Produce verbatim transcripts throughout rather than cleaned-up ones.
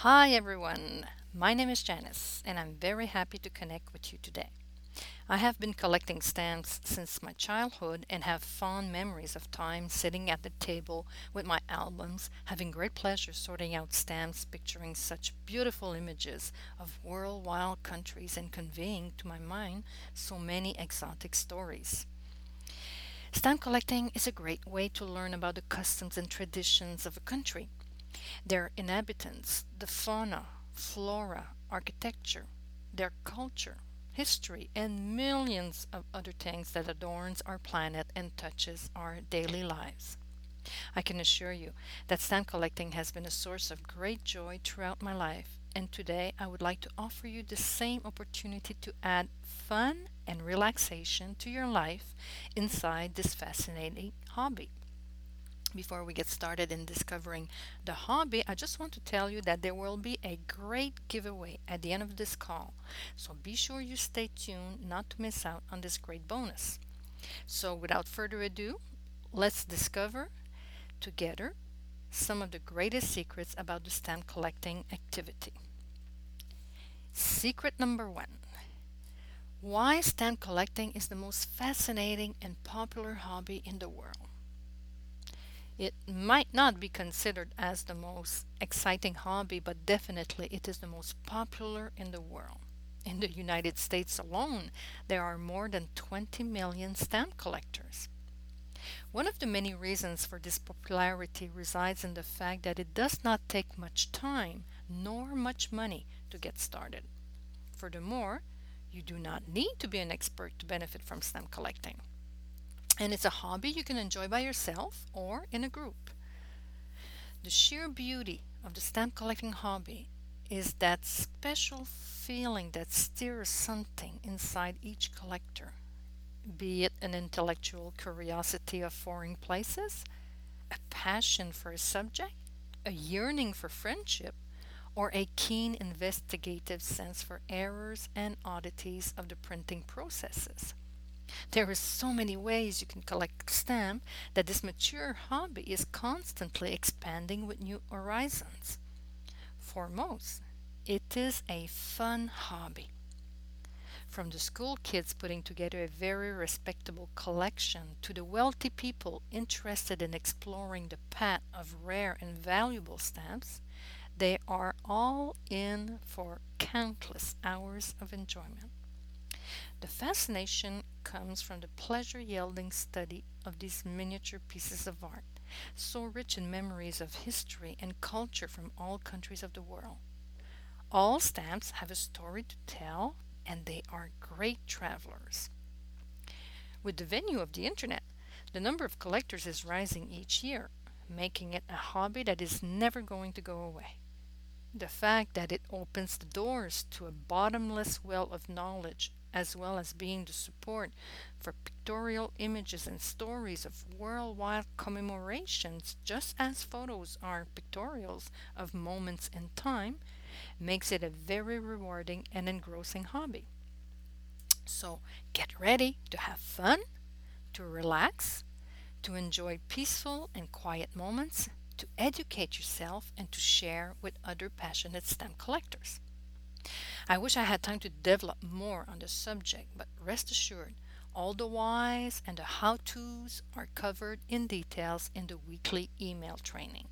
Hi everyone, my name is Janice and I'm very happy to connect with you today. I have been collecting stamps since my childhood and have fond memories of time sitting at the table with my albums, having great pleasure sorting out stamps picturing such beautiful images of worldwide countries and conveying to my mind so many exotic stories. Stamp collecting is a great way to learn about the customs and traditions of a country, their inhabitants, the fauna, flora, architecture, their culture, history, and millions of other things that adorns our planet and touches our daily lives. I can assure you that stamp collecting has been a source of great joy throughout my life, and today I would like to offer you the same opportunity to add fun and relaxation to your life inside this fascinating hobby. Before we get started in discovering the hobby, I just want to tell you that there will be a great giveaway at the end of this call. So be sure you stay tuned not to miss out on this great bonus. So without further ado, let's discover together some of the greatest secrets about the stamp collecting activity. Secret number one: why stamp collecting is the most fascinating and popular hobby in the world. It might not be considered as the most exciting hobby, but definitely it is the most popular in the world. In the United States alone, there are more than twenty million stamp collectors. One of the many reasons for this popularity resides in the fact that it does not take much time nor much money to get started. Furthermore, you do not need to be an expert to benefit from stamp collecting. And it's a hobby you can enjoy by yourself or in a group. The sheer beauty of the stamp collecting hobby is that special feeling that stirs something inside each collector, be it an intellectual curiosity of foreign places, a passion for a subject, a yearning for friendship, or a keen investigative sense for errors and oddities of the printing processes. There are so many ways you can collect stamp that this mature hobby is constantly expanding with new horizons. For most, it is a fun hobby. From the school kids putting together a very respectable collection to the wealthy people interested in exploring the path of rare and valuable stamps, they are all in for countless hours of enjoyment. The fascination comes from the pleasure-yielding study of these miniature pieces of art, so rich in memories of history and culture from all countries of the world. All stamps have a story to tell, and they are great travelers. With the venue of the internet, the number of collectors is rising each year, making it a hobby that is never going to go away. The fact that it opens the doors to a bottomless well of knowledge, as well as being the support for pictorial images and stories of worldwide commemorations, just as photos are pictorials of moments in time, makes it a very rewarding and engrossing hobby. So get ready to have fun, to relax, to enjoy peaceful and quiet moments, to educate yourself, and to share with other passionate stamp collectors. I wish I had time to develop more on the subject, but rest assured, all the whys and the how to's are covered in details in the weekly email training.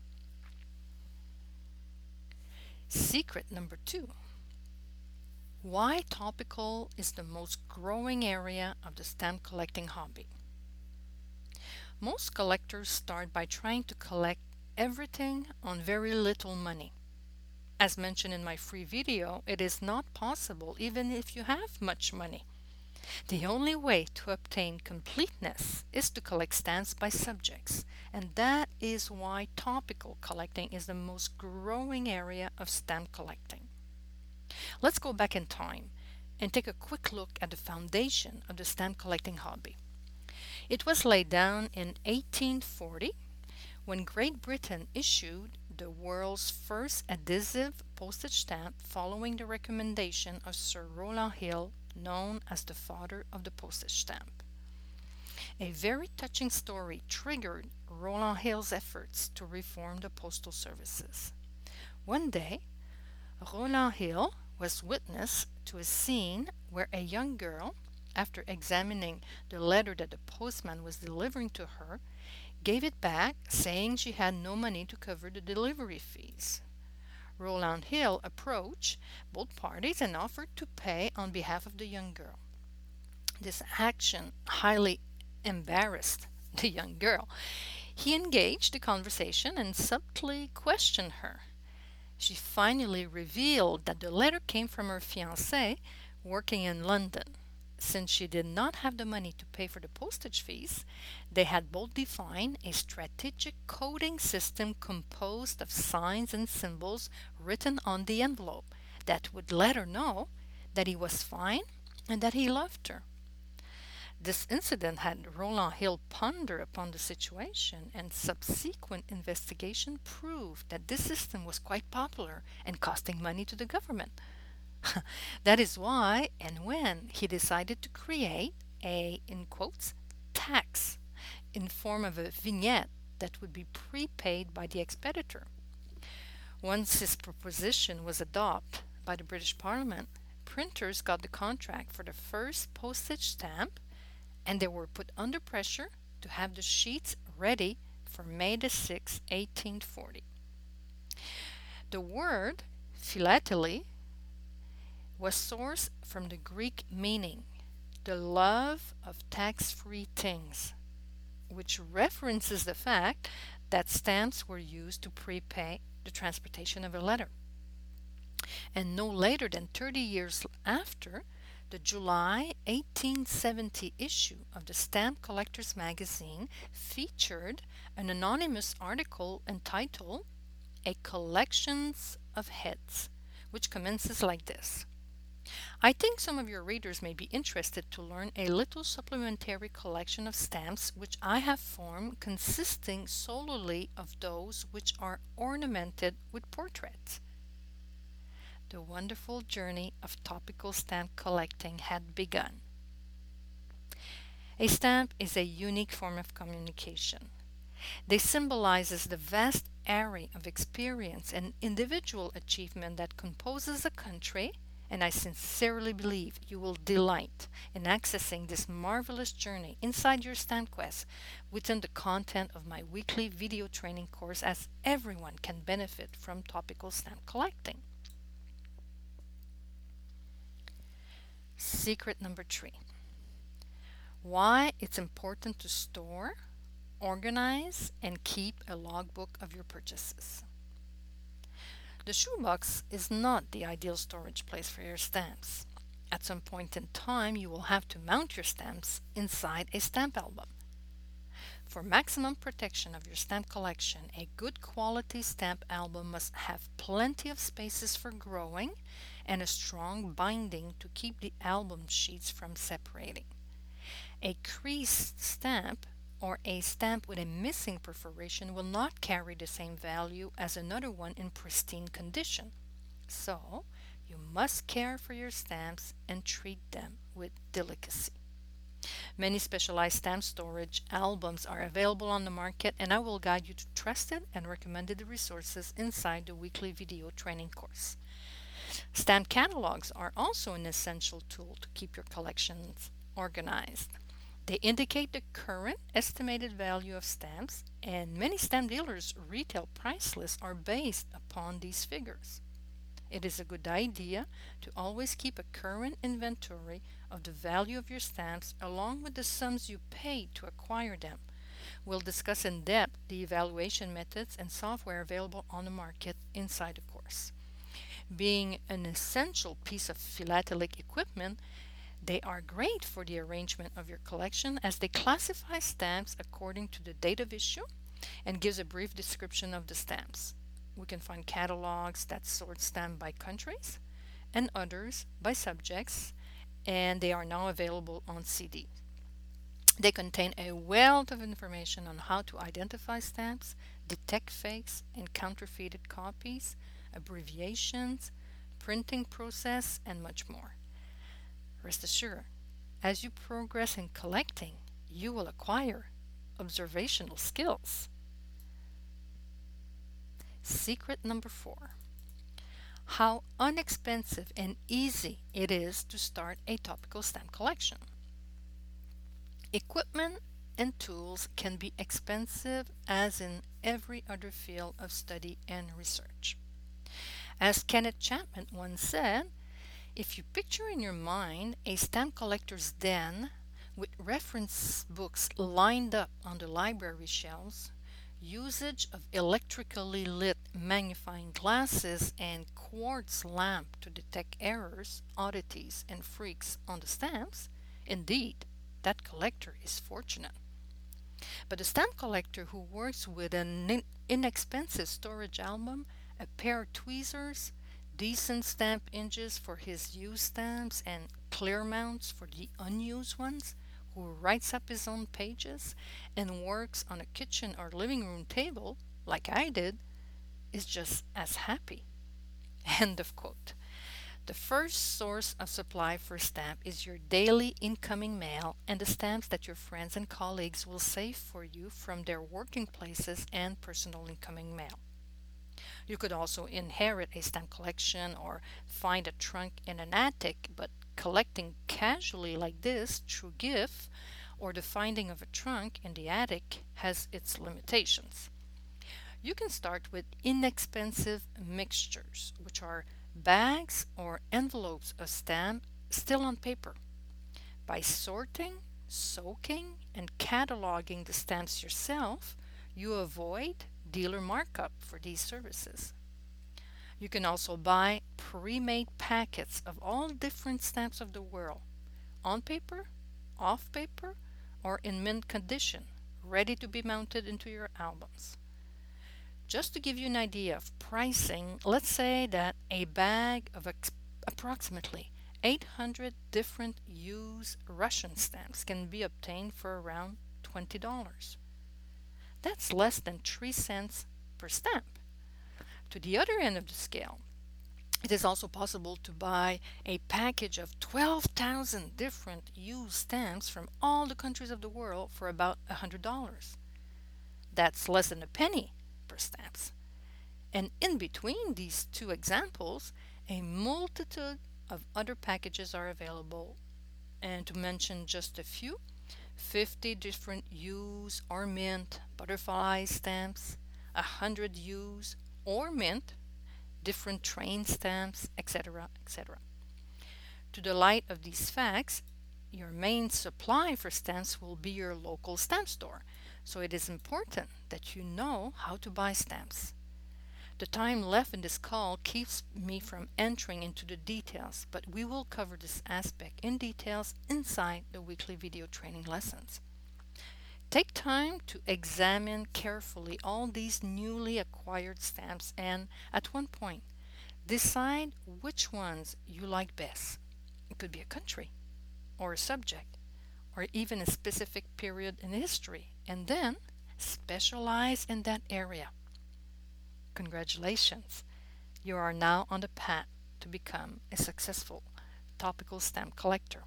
Secret number two: why topical is the most growing area of the stamp collecting hobby. Most collectors start by trying to collect everything on very little money. As mentioned in my free video, it is not possible even if you have much money. The only way to obtain completeness is to collect stamps by subjects, and that is why topical collecting is the most growing area of stamp collecting. Let's go back in time and take a quick look at the foundation of the stamp collecting hobby. It was laid down in eighteen forty when Great Britain issued the world's first adhesive postage stamp following the recommendation of Sir Rowland Hill, known as the father of the postage stamp. A very touching story triggered Rowland Hill's efforts to reform the postal services. One day, Roland Hill was witness to a scene where a young girl, after examining the letter that the postman was delivering to her, gave it back, saying she had no money to cover the delivery fees. Roland Hill approached both parties and offered to pay on behalf of the young girl. This action highly embarrassed the young girl. He engaged the conversation and subtly questioned her. She finally revealed that the letter came from her fiancé working in London. Since she did not have the money to pay for the postage fees, they had both defined a strategic coding system composed of signs and symbols written on the envelope that would let her know that he was fine and that he loved her. This incident had Roland Hill ponder upon the situation, and subsequent investigation proved that this system was quite popular and costing money to the government. That is why and when he decided to create a, in quotes, tax in form of a vignette that would be prepaid by the expeditor. Once his proposition was adopted by the British Parliament, printers got the contract for the first postage stamp, and they were put under pressure to have the sheets ready for May the sixth, eighteen forty. The word philately was sourced from the Greek meaning, the love of tax-free things, which references the fact that stamps were used to prepay the transportation of a letter. And no later than thirty years after, the July eighteen seventy issue of the Stamp Collectors Magazine featured an anonymous article entitled A Collections of Heads, which commences like this. I think some of your readers may be interested to learn a little supplementary collection of stamps which I have formed, consisting solely of those which are ornamented with portraits. The wonderful journey of topical stamp collecting had begun. A stamp is a unique form of communication. They symbolizes the vast array of experience and individual achievement that composes a country, and I sincerely believe you will delight in accessing this marvelous journey inside your stamp quest within the content of my weekly video training course, as everyone can benefit from topical stamp collecting. Secret number three. Why it's important to store, organize, and keep a logbook of your purchases. The shoebox is not the ideal storage place for your stamps. At some point in time, you will have to mount your stamps inside a stamp album. For maximum protection of your stamp collection, a good quality stamp album must have plenty of spaces for growing and a strong binding to keep the album sheets from separating. A creased stamp or a stamp with a missing perforation will not carry the same value as another one in pristine condition. So, you must care for your stamps and treat them with delicacy. Many specialized stamp storage albums are available on the market, and I will guide you to trusted and recommended resources inside the weekly video training course. Stamp catalogs are also an essential tool to keep your collections organized. They indicate the current estimated value of stamps, and many stamp dealers' retail price lists are based upon these figures. It is a good idea to always keep a current inventory of the value of your stamps along with the sums you paid to acquire them. We'll discuss in depth the evaluation methods and software available on the market inside the course. Being an essential piece of philatelic equipment, they are great for the arrangement of your collection, as they classify stamps according to the date of issue and gives a brief description of the stamps. We can find catalogs that sort stamps by countries and others by subjects, and they are now available on C D. They contain a wealth of information on how to identify stamps, detect fakes and counterfeited copies, abbreviations, printing process, and much more. Rest assured, as you progress in collecting, you will acquire observational skills. Secret number four. how inexpensive and easy it is to start a topical stamp collection. Equipment and tools can be expensive as in every other field of study and research. As Kenneth Chapman once said, if you picture in your mind a stamp collector's den with reference books lined up on the library shelves, usage of electrically lit magnifying glasses and quartz lamp to detect errors, oddities, and freaks on the stamps, indeed, that collector is fortunate. But a stamp collector who works with an in- inexpensive storage album, a pair of tweezers, decent stamp inches for his used stamps, and clear mounts for the unused ones, who writes up his own pages and works on a kitchen or living room table, like I did, is just as happy. End of quote. The first source of supply for stamp is your daily incoming mail and the stamps that your friends and colleagues will save for you from their working places and personal incoming mail. You could also inherit a stamp collection or find a trunk in an attic, but collecting casually like this through gift or the finding of a trunk in the attic has its limitations. You can start with inexpensive mixtures, which are bags or envelopes of stamp still on paper. By sorting, soaking, and cataloging the stamps yourself, you avoid dealer markup for these services. You can also buy pre-made packets of all different stamps of the world, on paper, off paper, or in mint condition, ready to be mounted into your albums. Just to give you an idea of pricing, let's say that a bag of ex- approximately eight hundred different used Russian stamps can be obtained for around twenty dollars. That's less than three cents per stamp. To the other end of the scale, it is also possible to buy a package of twelve thousand different used stamps from all the countries of the world for about one hundred dollars. That's less than a penny per stamps. And in between these two examples, a multitude of other packages are available. And to mention just a few, fifty different used or mint butterfly stamps, one hundred used or mint different train stamps, et cetera, et cetera. To the light of these facts, your main supply for stamps will be your local stamp store, so it is important that you know how to buy stamps. The time left in this call keeps me from entering into the details, but we will cover this aspect in details inside the weekly video training lessons. Take time to examine carefully all these newly acquired stamps and, at one point, decide which ones you like best. It could be a country, or a subject, or even a specific period in history, and then specialize in that area. Congratulations! You are now on the path to become a successful topical stamp collector.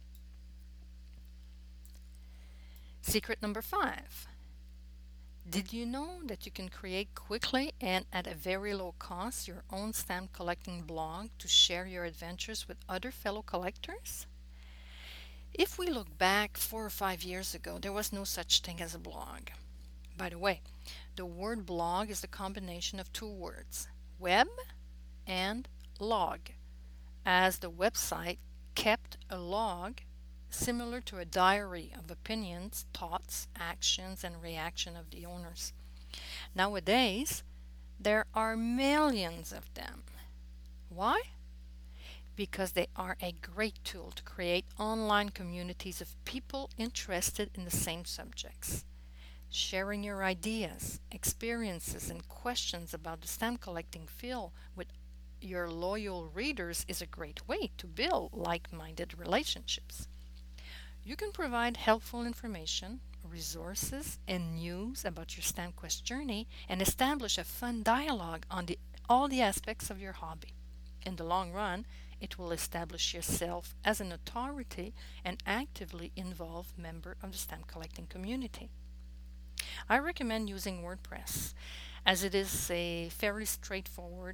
Secret number five. Did you know that you can create quickly and at a very low cost your own stamp collecting blog to share your adventures with other fellow collectors? If we look back four or five years ago, there was no such thing as a blog. By the way, the word blog is the combination of two words, web and log, as the website kept a log similar to a diary of opinions, thoughts, actions, and reaction of the owners. Nowadays, there are millions of them. Why? Because they are a great tool to create online communities of people interested in the same subjects. Sharing your ideas, experiences, and questions about the stamp collecting field with your loyal readers is a great way to build like-minded relationships. You can provide helpful information, resources, and news about your StampQuest journey and establish a fun dialogue on the, all the aspects of your hobby. In the long run, it will establish yourself as an authority and actively involved member of the stamp collecting community. I recommend using WordPress as it is a fairly straightforward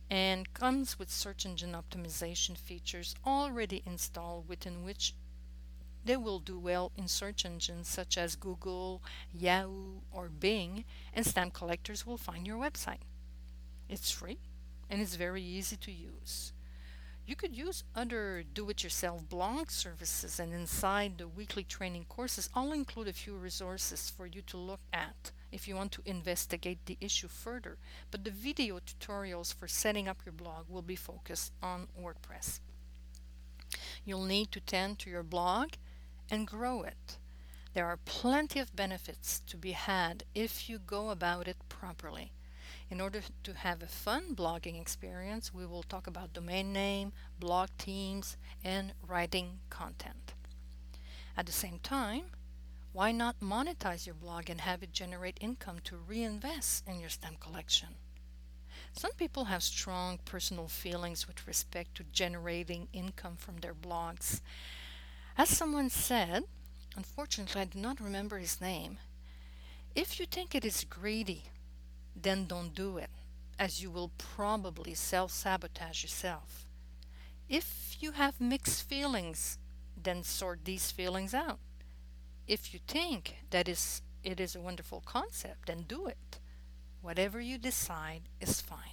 and comes with search engine optimization features already installed, within which they will do well in search engines such as Google, Yahoo, or Bing, and stamp collectors will find your website. It's free and it's very easy to use. You could use other do-it-yourself blog services, and inside the weekly training courses, I'll include a few resources for you to look at if you want to investigate the issue further. But the video tutorials for setting up your blog will be focused on WordPress. You'll need to tend to your blog and grow it. There are plenty of benefits to be had if you go about it properly. In order to have a fun blogging experience, we will talk about domain name, blog themes, and writing content. At the same time, why not monetize your blog and have it generate income to reinvest in your stamp collection? Some people have strong personal feelings with respect to generating income from their blogs. As someone said, unfortunately I do not remember his name, if you think it is greedy, then don't do it, as you will probably self-sabotage yourself. If you have mixed feelings, then sort these feelings out. If you think that is it is a wonderful concept, then do it. Whatever you decide is fine.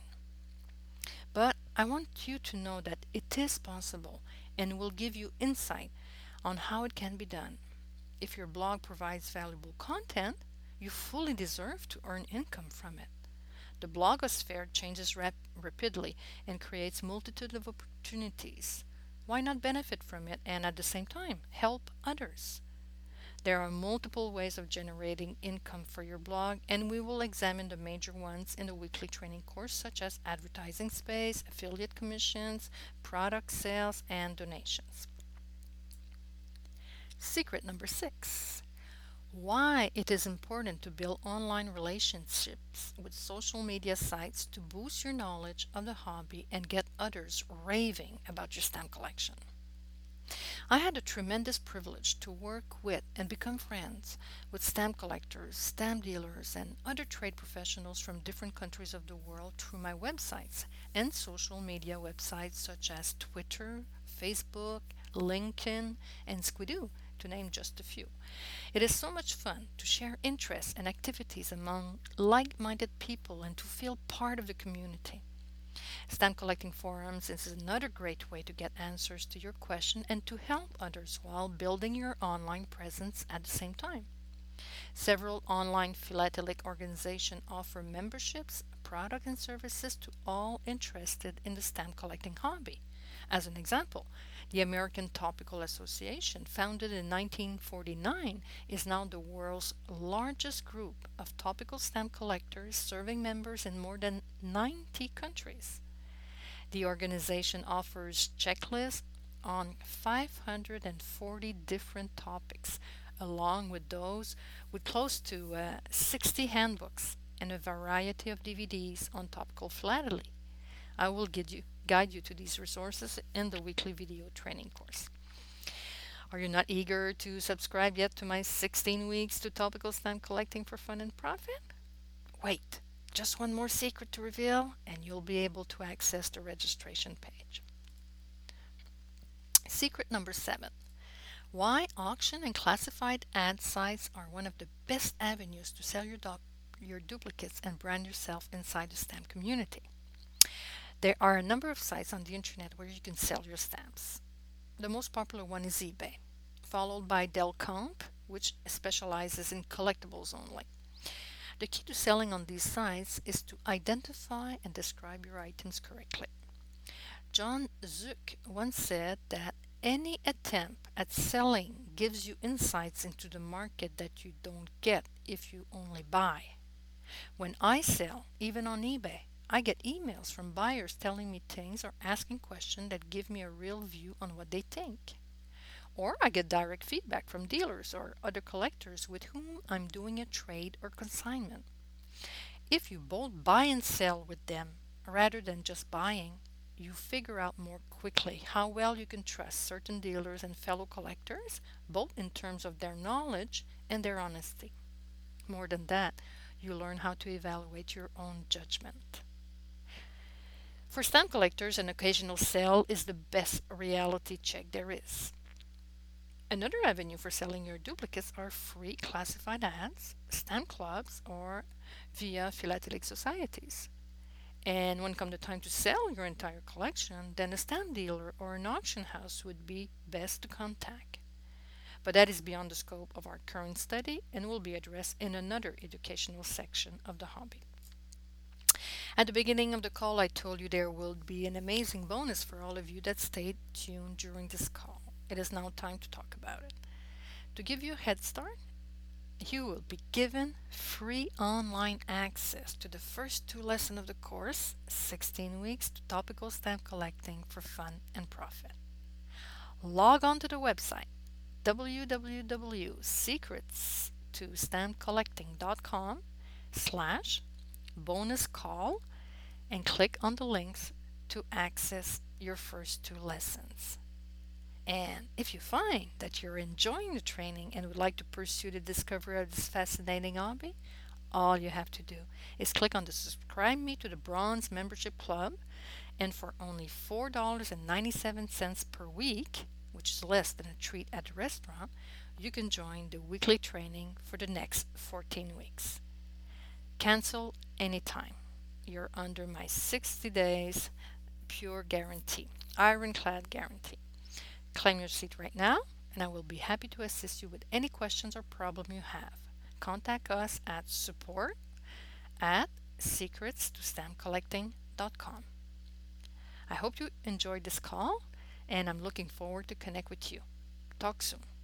But I want you to know that it is possible and will give you insight on how it can be done. If your blog provides valuable content, you fully deserve to earn income from it. The blogosphere changes rap- rapidly and creates multitude of opportunities. Why not benefit from it and at the same time help others? There are multiple ways of generating income for your blog, and we will examine the major ones in the weekly training course, such as advertising space, affiliate commissions, product sales, and donations. Secret number six. Why it is important to build online relationships with social media sites to boost your knowledge of the hobby and get others raving about your stamp collection. I had a tremendous privilege to work with and become friends with stamp collectors, stamp dealers, and other trade professionals from different countries of the world through my websites and social media websites such as Twitter, Facebook, LinkedIn, and Squidoo, to name just a few. It is so much fun to share interests and activities among like-minded people and to feel part of the community. Stamp collecting forums is another great way to get answers to your question and to help others while building your online presence at the same time. Several online philatelic organizations offer memberships, products, and services to all interested in the stamp collecting hobby. As an example, the American Topical Association, founded in nineteen forty-nine, is now the world's largest group of topical stamp collectors, serving members in more than ninety countries. The organization offers checklists on five hundred forty different topics, along with those with close to uh, sixty handbooks and a variety of D V Ds on topical philately. I will guide you, guide you to these resources in the weekly video training course. Are you not eager to subscribe yet to my sixteen weeks to topical stamp collecting for fun and profit? Wait, just one more secret to reveal and you'll be able to access the registration page. Secret number seven. Why auction and classified ad sites are one of the best avenues to sell your, doc- your duplicates and brand yourself inside the stamp community. There are a number of sites on the internet where you can sell your stamps. The most popular one is eBay, followed by Delcamp, which specializes in collectibles only. The key to selling on these sites is to identify and describe your items correctly. John Zook once said that any attempt at selling gives you insights into the market that you don't get if you only buy. When I sell, even on eBay, I get emails from buyers telling me things or asking questions that give me a real view on what they think. Or I get direct feedback from dealers or other collectors with whom I'm doing a trade or consignment. If you both buy and sell with them rather than just buying, you figure out more quickly how well you can trust certain dealers and fellow collectors, both in terms of their knowledge and their honesty. More than that, you learn how to evaluate your own judgment. For stamp collectors, an occasional sale is the best reality check there is. Another avenue for selling your duplicates are free classified ads, stamp clubs, or via philatelic societies. And when come the time to sell your entire collection, then a stamp dealer or an auction house would be best to contact. But that is beyond the scope of our current study and will be addressed in another educational section of the hobby. At the beginning of the call, I told you there will be an amazing bonus for all of you that stayed tuned during this call. It is now time to talk about it. To give you a head start, you will be given free online access to the first two lessons of the course, sixteen weeks to topical stamp collecting for fun and profit. Log on to the website w w w dot secrets to stamp collecting dot com slash bonus call and click on the links to access your first two lessons. And if you find that you're enjoying the training and would like to pursue the discovery of this fascinating hobby, all you have to do is click on the subscribe me to the bronze membership club, and for only four dollars and ninety-seven cents per week, which is less than a treat at the restaurant, you can join the weekly training for the next fourteen weeks. Cancel anytime. You're under my sixty days pure guarantee, ironclad guarantee. Claim your seat right now, and I will be happy to assist you with any questions or problem you have. Contact us at support at secrets to stamp collecting dot com. I hope you enjoyed this call, and I'm looking forward to connect with you. Talk soon.